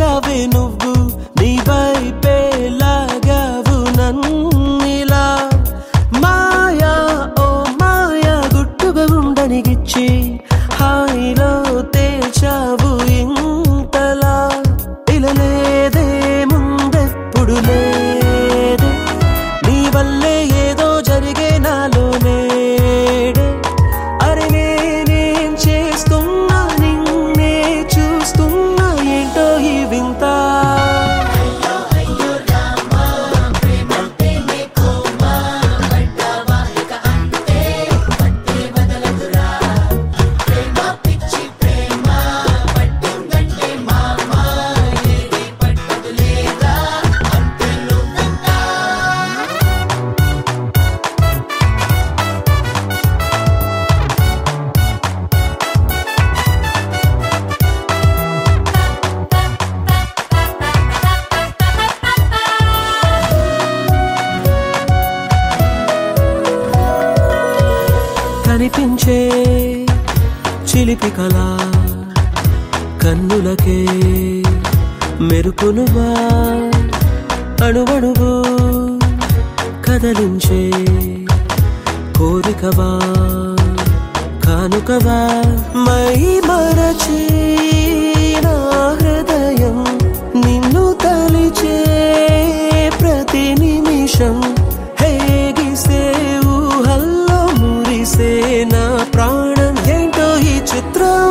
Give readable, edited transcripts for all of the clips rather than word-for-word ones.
చేసావే నువ్వు నీ వైపే లాగావు నన్నిలా మాయా ఓ మాయా గుట్టుగా ఉండనిగిచ్చి హాయిలో తేల్చావు ఇంతలా ఇలా లేదే ముందెప్పుడు లేదే నీ వల్లే ఏదో జరిగే నాలో నేడే అరే నేనేం చేస్తున్నా నిన్నే చూస్తున్నా ఏంటో ఈ వింత కనిపించే చిలిపి కళ కన్నులకే మెరుపునువా అణువణువు కదలించే కోరికవా కానుకవా మై మరచి నా హృదయం నిన్ను తలిచే ప్రతి నిమిషం హేగిసే ఊహల్లో మురిసే నా ప్రాణం ఏంటో ఈ చిత్రం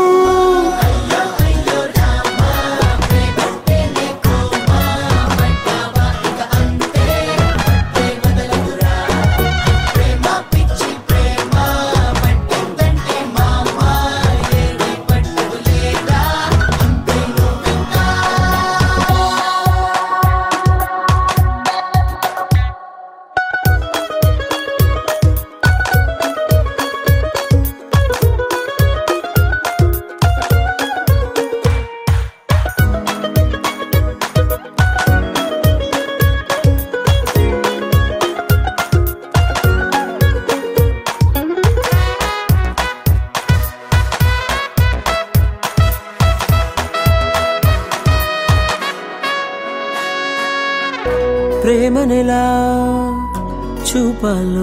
ప్రేమనెలా చూపాలో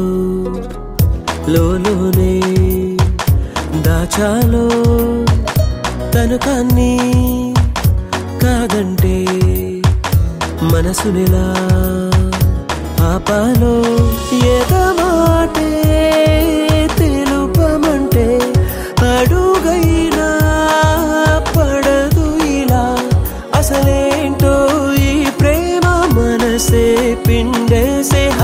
లోలోనే దాచాలో తను కాన్ని కాదంటే మనసునెలా ఆపాలో ఎదమాటే తెలుపమంటే అడుగైనా పడదు ఇలా అసలేంటో ఈ ప్రేమ మనసే పిండేసే